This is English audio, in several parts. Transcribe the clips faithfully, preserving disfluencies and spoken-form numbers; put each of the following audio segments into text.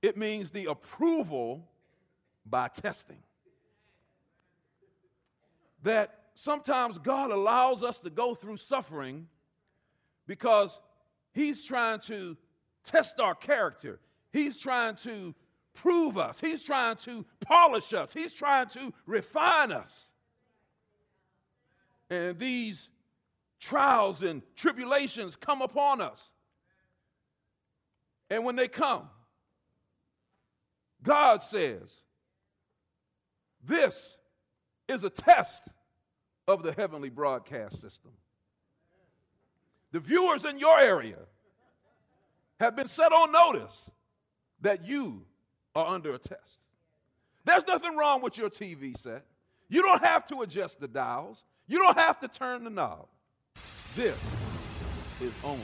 It means the approval by testing. That sometimes God allows us to go through suffering because he's trying to test our character. He's trying to prove us. He's trying to polish us. He's trying to refine us. And these trials and tribulations come upon us. And when they come, God says, this is a test of the heavenly broadcast system. The viewers in your area have been set on notice that you are under a test. There's nothing wrong with your T V set. You don't have to adjust the dials. You don't have to turn the knob. This is only.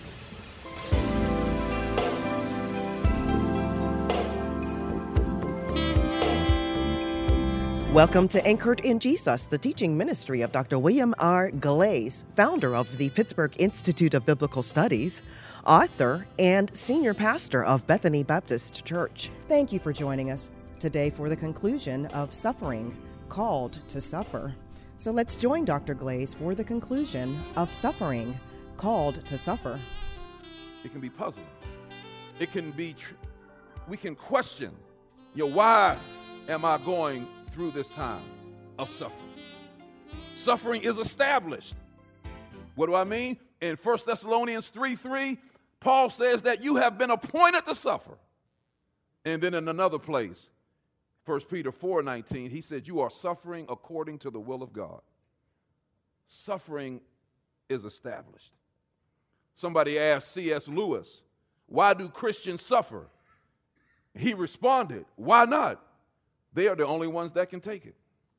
Welcome to Anchored in Jesus, the teaching ministry of Doctor William R. Glaze, founder of the Pittsburgh Institute of Biblical Studies, author, and senior pastor of Bethany Baptist Church. Thank you for joining us today for the conclusion of Suffering, Called to Suffer. So let's join Doctor Glaze for the conclusion of Suffering, Called to Suffer. It can be puzzling. It can be, tr- we can question, you know, why am I going through this time of suffering? Suffering is established. What do I mean? In First Thessalonians three three, Paul says that you have been appointed to suffer. And then in another place, First Peter four nineteen, he said you are suffering according to the will of God. Suffering is established. Somebody asked C S Lewis, why do Christians suffer? He responded, why not? They are the only ones that can take it.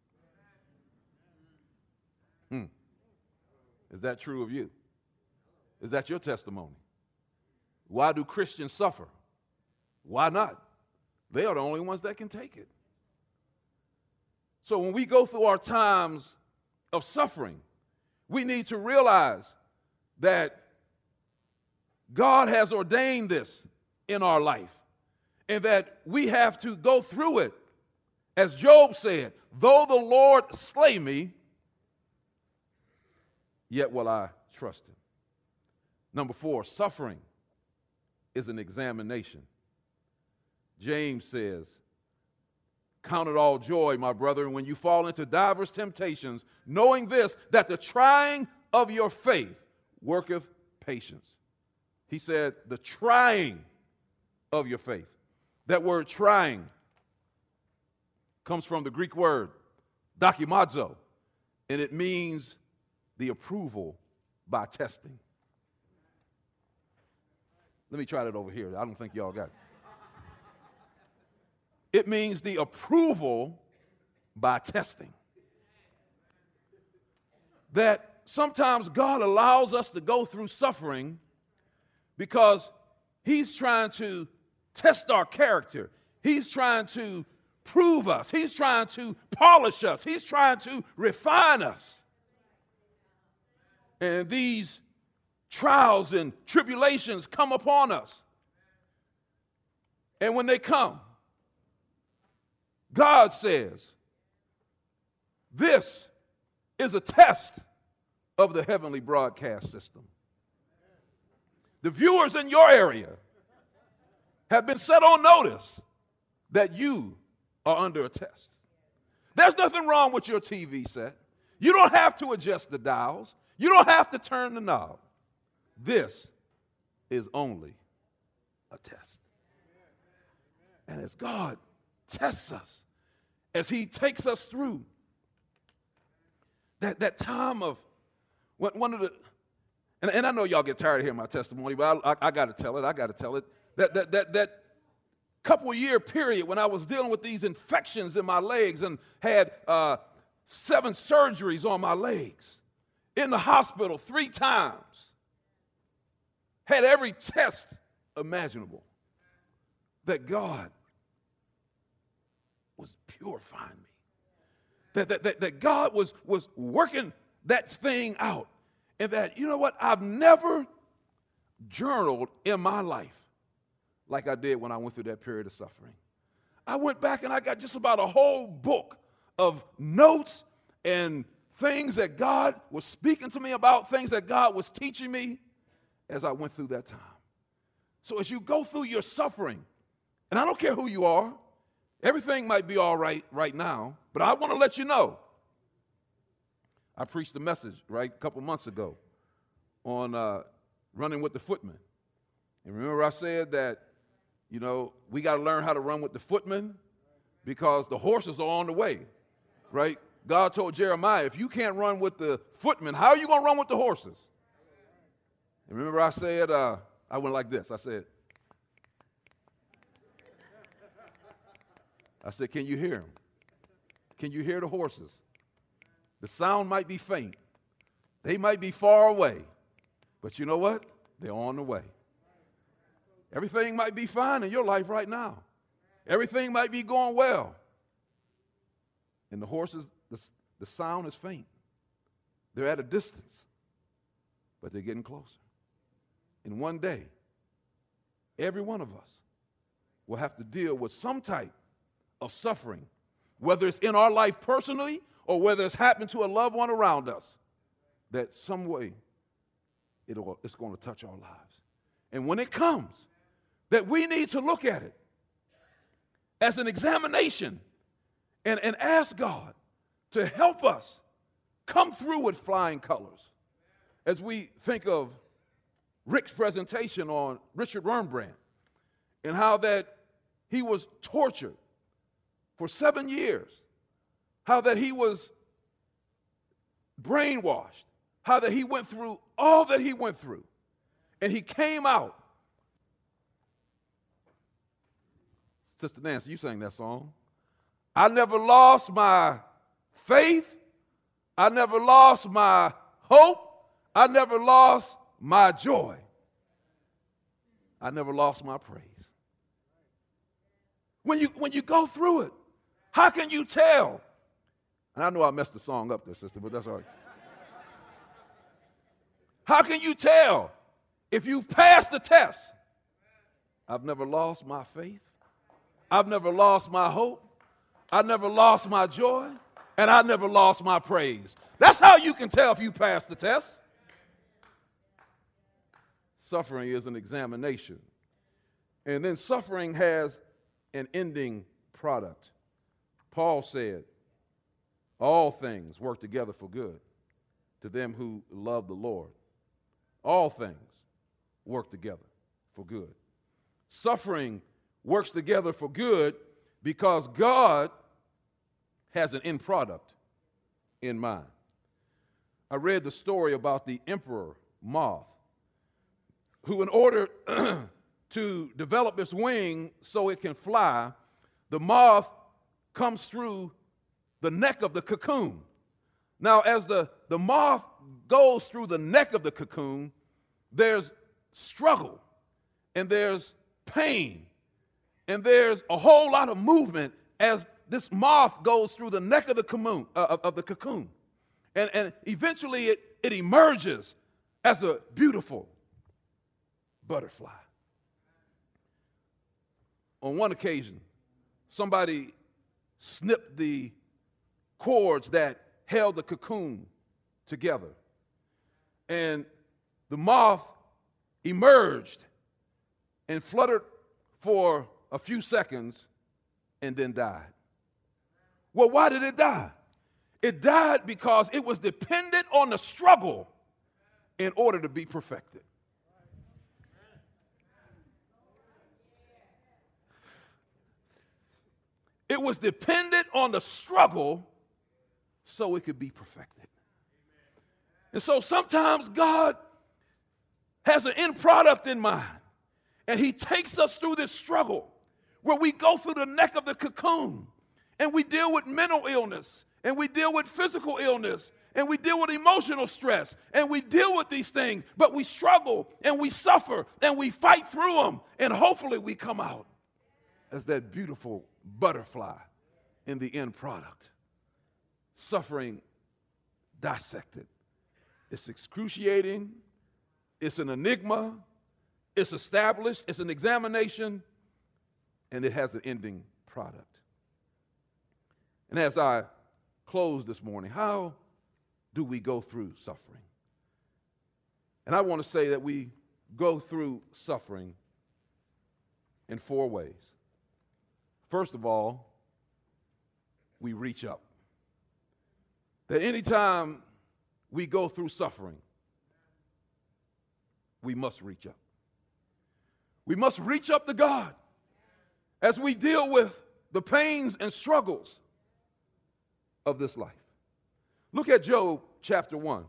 Hmm. Is that true of you? Is that your testimony? Why do Christians suffer? Why not? They are the only ones that can take it. So when we go through our times of suffering, we need to realize that God has ordained this in our life and that we have to go through it. As Job said, though the Lord slay me, yet will I trust him. Number four, suffering is an examination. James says, count it all joy, my brethren, when you fall into diverse temptations, knowing this, that the trying of your faith worketh patience. He said, the trying of your faith. That word trying comes from the Greek word dokimazo, and it means the approval by testing. Let me try that over here. I don't think y'all got it. It means the approval by testing. That sometimes God allows us to go through suffering because he's trying to test our character. He's trying to prove us. He's trying to polish us. He's trying to refine us. And these trials and tribulations come upon us. And when they come, God says, this is a test of the heavenly broadcast system. The viewers in your area have been set on notice that you are under a test. There's nothing wrong with your T V set. You don't have to adjust the dials. You don't have to turn the knob. This is only a test. And as God tests us, as he takes us through that, that time of one, one of the, and, and I know y'all get tired of hearing my testimony, but I, I, I got to tell it. I got to tell it. That, that, that, that couple year period when I was dealing with these infections in my legs and had uh, seven surgeries on my legs, in the hospital three times, had every test imaginable, that God was purifying me. That, that, that, that God was, was working that thing out. And that, you know what, I've never journaled in my life like I did when I went through that period of suffering. I went back and I got just about a whole book of notes and things that God was speaking to me about, things that God was teaching me as I went through that time. So as you go through your suffering, and I don't care who you are, everything might be all right right now, but I want to let you know. I preached a message, right, a couple months ago on uh, running with the footmen. And remember I said that, you know, we got to learn how to run with the footmen because the horses are on the way, right? God told Jeremiah, if you can't run with the footmen, how are you going to run with the horses? And remember I said, uh, I went like this. I said, I said, can you hear them? Can you hear the horses? The sound might be faint. They might be far away. But you know what? They're on the way. Everything might be fine in your life right now. Everything might be going well. And the horses, the, the sound is faint. They're at a distance, but they're getting closer. And one day, every one of us will have to deal with some type of suffering, whether it's in our life personally or whether it's happened to a loved one around us, that some way it'll, it's going to touch our lives. And when it comes, that we need to look at it as an examination and, and ask God to help us come through with flying colors. As we think of Rick's presentation on Richard Wurmbrand and how that he was tortured for seven years, how that he was brainwashed, how that he went through all that he went through, and he came out. Sister Nancy, you sang that song. I never lost my faith. I never lost my hope. I never lost my joy. I never lost my praise. When you, when you go through it, how can you tell? And I know I messed the song up there, sister, but that's all right. How can you tell if you've passed the test? I've never lost my faith. I've never lost my hope. I never lost my joy. And I never lost my praise. That's how you can tell if you passed the test. Suffering is an examination. And then suffering has an ending product. Paul said, all things work together for good to them who love the Lord. All things work together for good. Suffering works together for good because God has an end product in mind. I read the story about the emperor moth, who in order to develop its wing so it can fly, the moth comes through the neck of the cocoon. Now, as the, the moth goes through the neck of the cocoon, there's struggle, and there's pain, and there's a whole lot of movement as this moth goes through the neck of the cocoon. Uh, of, of the cocoon. And, and eventually it, it emerges as a beautiful butterfly. On one occasion, somebody snipped the cords that held the cocoon together. And the moth emerged and fluttered for a few seconds and then died. Well, why did it die? It died because it was dependent on the struggle in order to be perfected. It was dependent on the struggle so it could be perfected. And so sometimes God has an end product in mind, and he takes us through this struggle where we go through the neck of the cocoon, and we deal with mental illness, and we deal with physical illness, and we deal with emotional stress, and we deal with these things, but we struggle, and we suffer, and we fight through them, and hopefully we come out as that beautiful butterfly in the end product. Suffering dissected. It's excruciating. It's an enigma. it's established, it's an examination, and it has an ending product. And as I close this morning, how do we go through suffering? And I want to say that we go through suffering in four ways. First of all, we reach up. That anytime we go through suffering, we must reach up. We must reach up to God as we deal with the pains and struggles of this life. Look at Job chapter one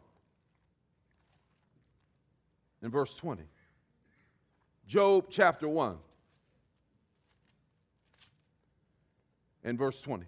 and verse twenty. Job chapter one and verse twenty.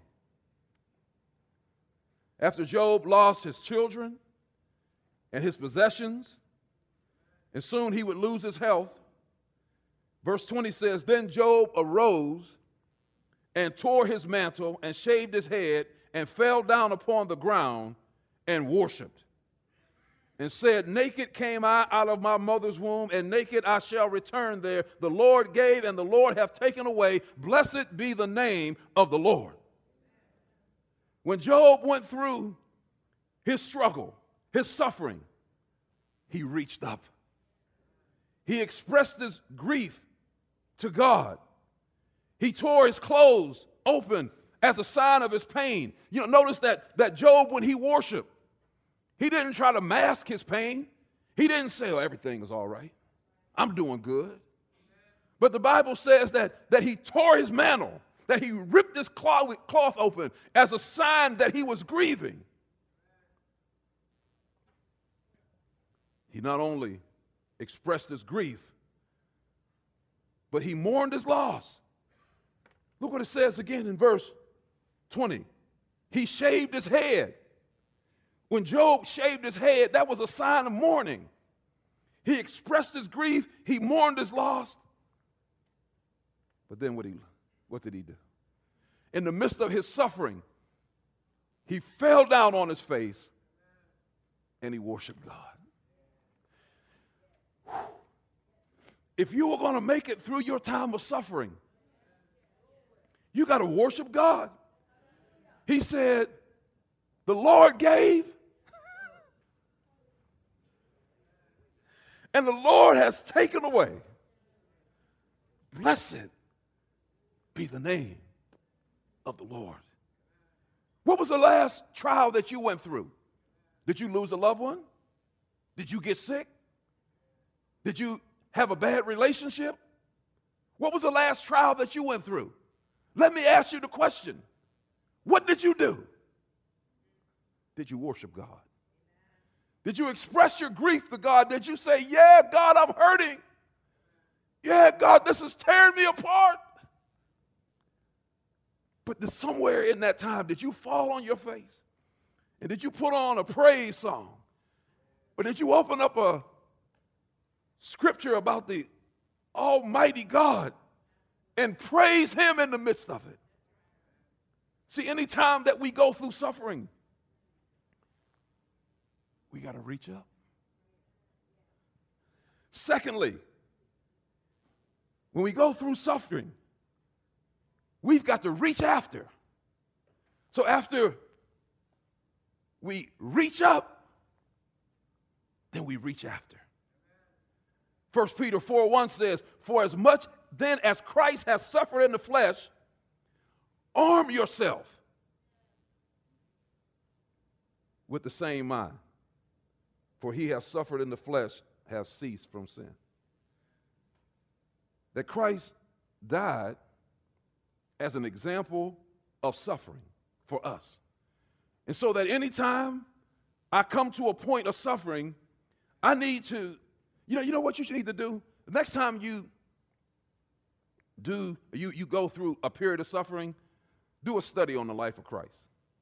After Job lost his children and his possessions, and soon he would lose his health, verse twenty says, then Job arose and tore his mantle and shaved his head and fell down upon the ground and worshiped and said, naked came I out of my mother's womb, and naked I shall return there. The Lord gave, and the Lord hath taken away. Blessed be the name of the Lord. When Job went through his struggle, his suffering, he reached up. He expressed his grief to God. He tore his clothes open as a sign of his pain. You know, notice that, that Job, when he worshiped, he didn't try to mask his pain. He didn't say, oh, everything is all right. I'm doing good. But the Bible says that, that he tore his mantle, that he ripped his cloth, cloth open as a sign that he was grieving. He not only expressed his grief, but he mourned his loss. Look what it says again in verse twenty. He shaved his head. When Job shaved his head, that was a sign of mourning. He expressed his grief. He mourned his loss. But then what, he, what did he do? In the midst of his suffering, he fell down on his face and he worshiped God. If you are going to make it through your time of suffering, you got to worship God. He said, the Lord gave, and the Lord has taken away. Blessed be the name of the Lord. What was the last trial that you went through? Did you lose a loved one? Did you get sick? Did you have a bad relationship? What was the last trial that you went through? Let me ask you the question. What did you do? Did you worship God? Did you express your grief to God? Did you say, yeah, God, I'm hurting. Yeah, God, this is tearing me apart. But somewhere in that time, did you fall on your face? And did you put on a praise song? Or did you open up a scripture about the Almighty God and praise him in the midst of it? See, anytime that we go through suffering, we got to reach up. Secondly, when we go through suffering, we've got to reach after. So after we reach up, then we reach after. First Peter four one says, for as much then as Christ has suffered in the flesh, arm yourself with the same mind. For he has suffered in the flesh, has ceased from sin. That Christ died as an example of suffering for us. And so that anytime I come to a point of suffering, I need to, you know, you know what you should need to do? The next time you do, you, you go through a period of suffering, do a study on the life of Christ.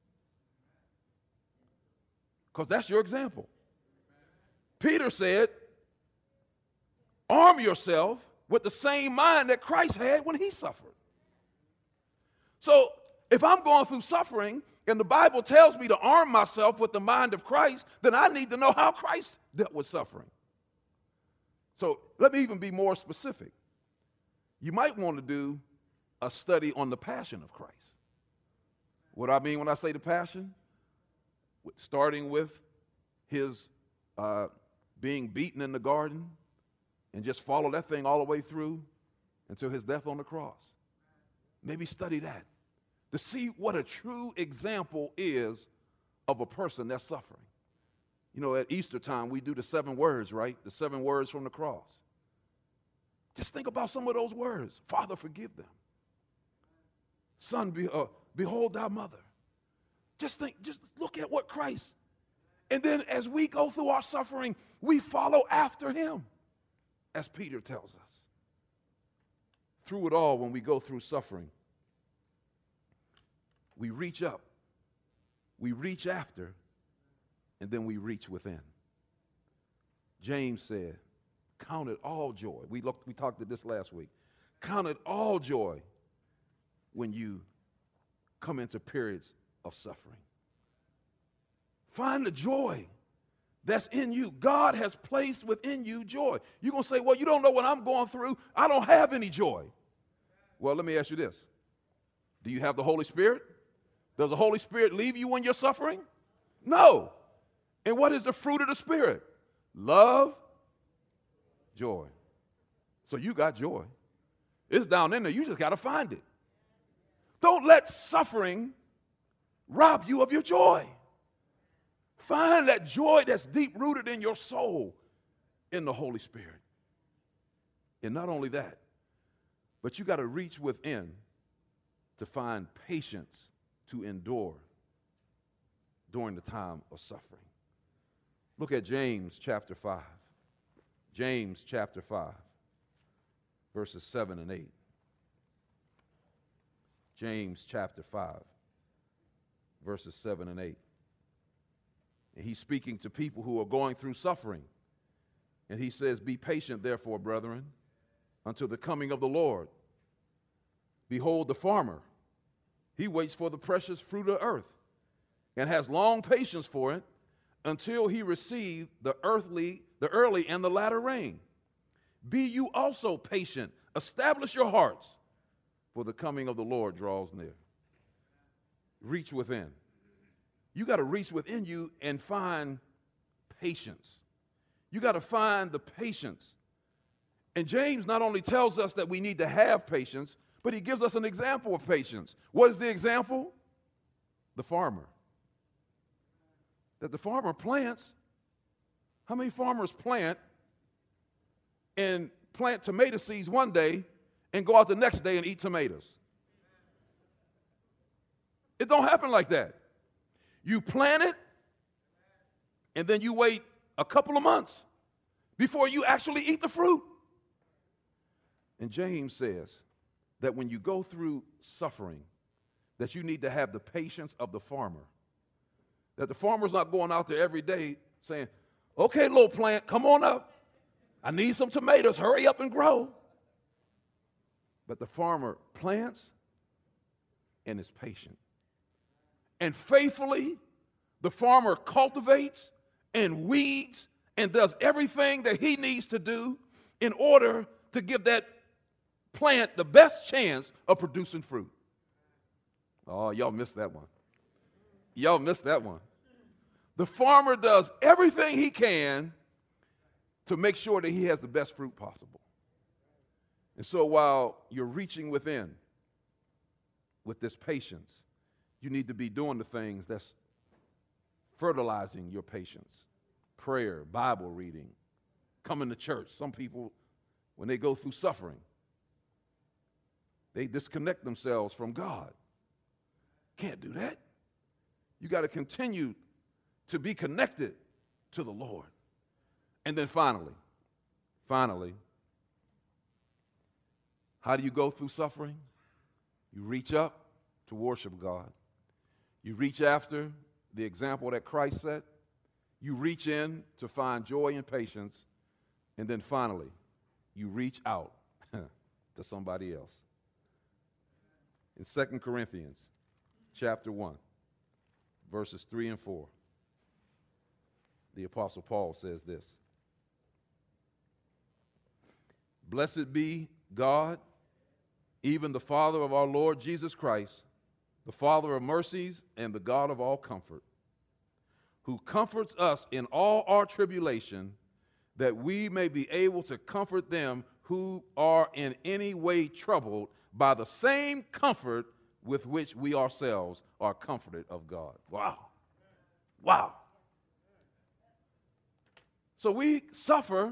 Because that's your example. Peter said, arm yourself with the same mind that Christ had when he suffered. So if I'm going through suffering and the Bible tells me to arm myself with the mind of Christ, then I need to know how Christ dealt with suffering. So let me even be more specific. You might want to do a study on the passion of Christ. What I mean when I say the passion? Starting with his uh, being beaten in the garden, and just follow that thing all the way through until his death on the cross. Maybe study that to see what a true example is of a person that's suffering. You know, at Easter time, we do the seven words, right? The seven words from the cross. Just think about some of those words. Father, forgive them. Son, be, uh, behold thy mother. Just think, just look at what Christ. And then as we go through our suffering, we follow after him, as Peter tells us. Through it all, when we go through suffering, we reach up, we reach after, and then we reach within. James said, count it all joy. We looked, we talked about this last week. Count it all joy when you come into periods of suffering. Find the joy that's in you. God has placed within you joy. You're going to say, well, you don't know what I'm going through. I don't have any joy. Well, let me ask you this. Do you have the Holy Spirit? Does the Holy Spirit leave you when you're suffering? No. And what is the fruit of the Spirit? Love, joy. So you got joy. It's down in there. You just got to find it. Don't let suffering rob you of your joy. Find that joy that's deep-rooted in your soul in the Holy Spirit. And not only that, but you got to reach within to find patience to endure during the time of suffering. Look at James chapter five. James chapter five, verses seven and eight. James chapter five, verses seven and eight. And he's speaking to people who are going through suffering. And he says, be patient, therefore, brethren, until the coming of the Lord. Behold, the farmer, he waits for the precious fruit of earth and has long patience for it until he receive the earthly, the early and the latter rain. Be you also patient. Establish your hearts, for the coming of the Lord draws near. Reach within. You got to reach within you and find patience. You got to find the patience. And James not only tells us that we need to have patience, but he gives us an example of patience. What is the example? The farmer. That the farmer plants. How many farmers plant and plant tomato seeds one day and go out the next day and eat tomatoes? It don't happen like that. You plant it, and then you wait a couple of months before you actually eat the fruit. And James says that when you go through suffering, that you need to have the patience of the farmer. That the farmer's not going out there every day saying, okay, little plant, come on up. I need some tomatoes. Hurry up and grow. But the farmer plants and is patient. And faithfully, the farmer cultivates and weeds and does everything that he needs to do in order to give that plant the best chance of producing fruit. Oh, y'all missed that one. Y'all missed that one. The farmer does everything he can to make sure that he has the best fruit possible. And so while you're reaching within with this patience, you need to be doing the things that's fertilizing your patience. Prayer, Bible reading, coming to church. Some people, when they go through suffering, they disconnect themselves from God. Can't do that. You got to continue to be connected to the Lord. And then finally, finally, how do you go through suffering? You reach up to worship God. You reach after the example that Christ set. You reach in to find joy and patience. And then finally, you reach out to somebody else. In Second Corinthians chapter one, verses three and four, the Apostle Paul says this. Blessed be God, even the Father of our Lord Jesus Christ, the Father of mercies and the God of all comfort, who comforts us in all our tribulation, that we may be able to comfort them who are in any way troubled by the same comfort with which we ourselves are comforted of God. Wow. Wow. So we suffer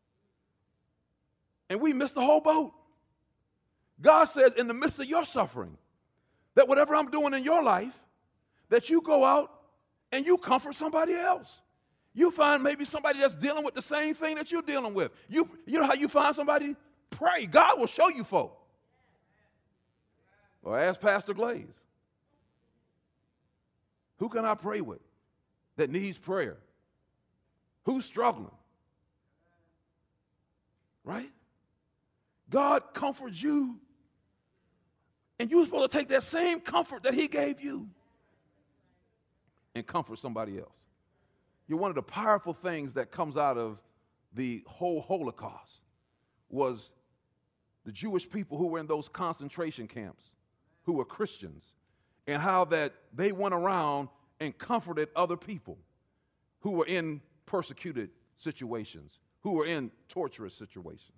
and we miss the whole boat. God says in the midst of your suffering that whatever I'm doing in your life, that you go out and you comfort somebody else. You find maybe somebody that's dealing with the same thing that you're dealing with. You, you know how you find somebody? Pray. God will show you folk. Or ask Pastor Glaze. Who can I pray with that needs prayer? Who's struggling? Right? God comforts you. And you're supposed to take that same comfort that he gave you and comfort somebody else. You're one of the powerful things that comes out of the whole Holocaust was the Jewish people who were in those concentration camps, who were Christians, and how that they went around and comforted other people who were in persecuted situations, who were in torturous situations.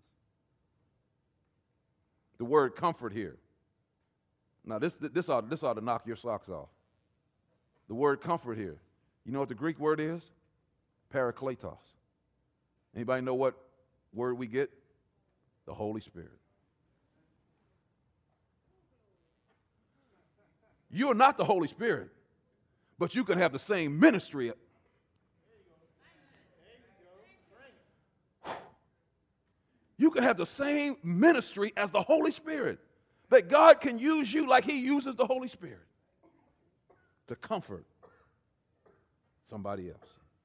The word comfort here. Now, this, this, ought, this ought to knock your socks off. The word comfort here. You know what the Greek word is? Parakletos. Anybody know what word we get? The Holy Spirit. You're not the Holy Spirit, but you can have the same ministry. You can have the same ministry as the Holy Spirit. That God can use you like he uses the Holy Spirit to comfort somebody else.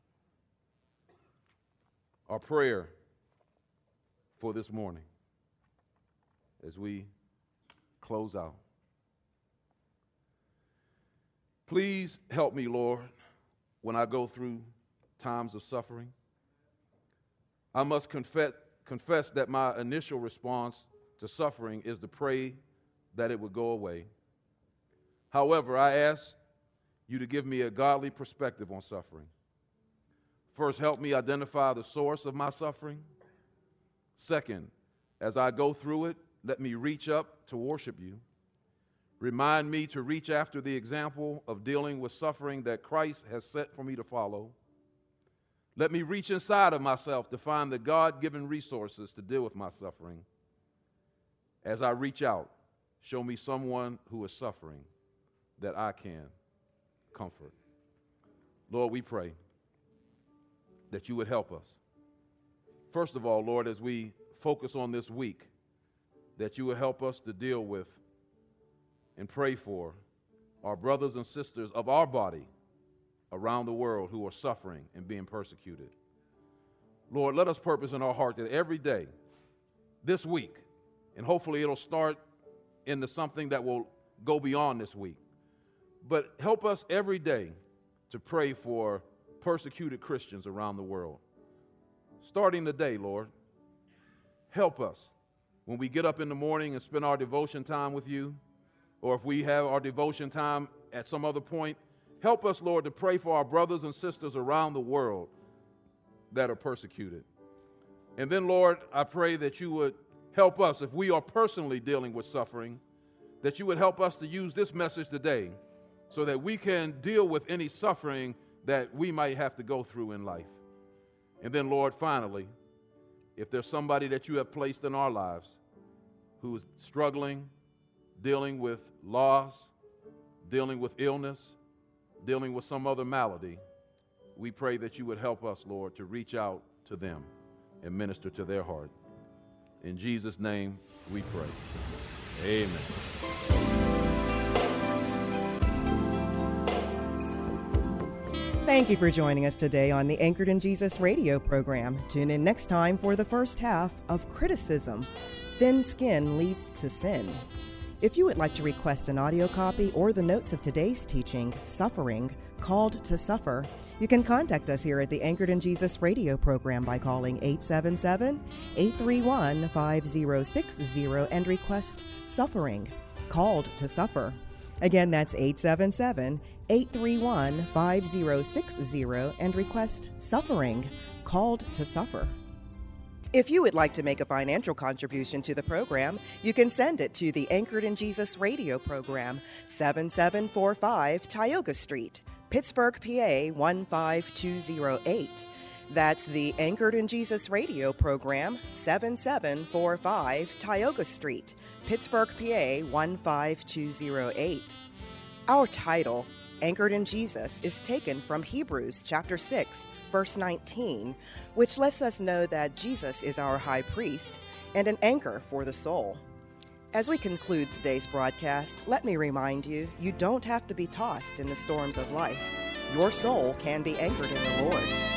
Our prayer for this morning as we close out. Please help me, Lord, when I go through times of suffering. I must confess, confess that my initial response to suffering is to pray that it would go away. However, I ask you to give me a godly perspective on suffering. First, help me identify the source of my suffering. Second, as I go through it, let me reach up to worship you. Remind me to reach after the example of dealing with suffering that Christ has set for me to follow. Let me reach inside of myself to find the God-given resources to deal with my suffering. As I reach out, show me someone who is suffering that I can comfort. Lord, we pray that you would help us. First of all, Lord, as we focus on this week, that you would help us to deal with and pray for our brothers and sisters of our body around the world who are suffering and being persecuted. Lord, let us purpose in our heart that every day, this week, and hopefully it'll start into something that will go beyond this week, but help us every day to pray for persecuted Christians around the world. Starting today, Lord, help us when we get up in the morning and spend our devotion time with you, or if we have our devotion time at some other point, help us, Lord, to pray for our brothers and sisters around the world that are persecuted. And then, Lord, I pray that you would help us, if we are personally dealing with suffering, that you would help us to use this message today so that we can deal with any suffering that we might have to go through in life. And then, Lord, finally, if there's somebody that you have placed in our lives who is struggling, dealing with loss, dealing with illness, dealing with some other malady, we pray that you would help us, Lord, to reach out to them and minister to their heart. In Jesus' name we pray. Amen. Thank you for joining us today on the Anchored in Jesus radio program. Tune in next time for the first half of Criticism, Thin Skin Leads to Sin. If you would like to request an audio copy or the notes of today's teaching, Suffering, Called to Suffer. You can contact us here at the Anchored in Jesus radio program by calling eight seven seven, eight three one, five zero six zero and request Suffering, Called to Suffer. Again, that's eight seven seven, eight three one, five zero six zero and request Suffering, Called to Suffer. If you would like to make a financial contribution to the program, you can send it to the Anchored in Jesus radio program, seven seven four five Tioga Street, Pittsburgh, P A one five two zero eight. That's the Anchored in Jesus radio program, seven seven four five Tioga Street, Pittsburgh, P A one five two zero eight. Our title, Anchored in Jesus, is taken from Hebrews chapter six, verse nineteen, which lets us know that Jesus is our high priest and an anchor for the soul. As we conclude today's broadcast, let me remind you, you don't have to be tossed in the storms of life. Your soul can be anchored in the Lord.